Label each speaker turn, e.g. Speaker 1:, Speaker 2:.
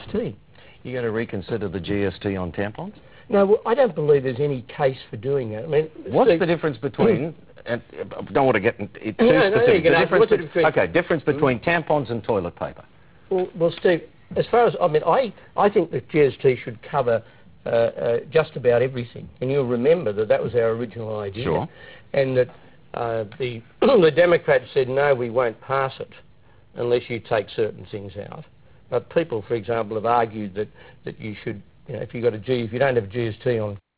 Speaker 1: GST.
Speaker 2: You're going to reconsider the GST on tampons?
Speaker 1: No, well, I don't believe there's any case for doing that. I mean,
Speaker 2: what's the difference between? And I don't want to get too specific. Difference between tampons and toilet paper.
Speaker 1: Well, Steve, as far as I think that GST should cover just about everything, and you'll remember that was our original idea.
Speaker 2: Sure.
Speaker 1: And that the Democrats said no, we won't pass it unless you take certain things out. But people, for example, have argued that you should, if you don't have GST on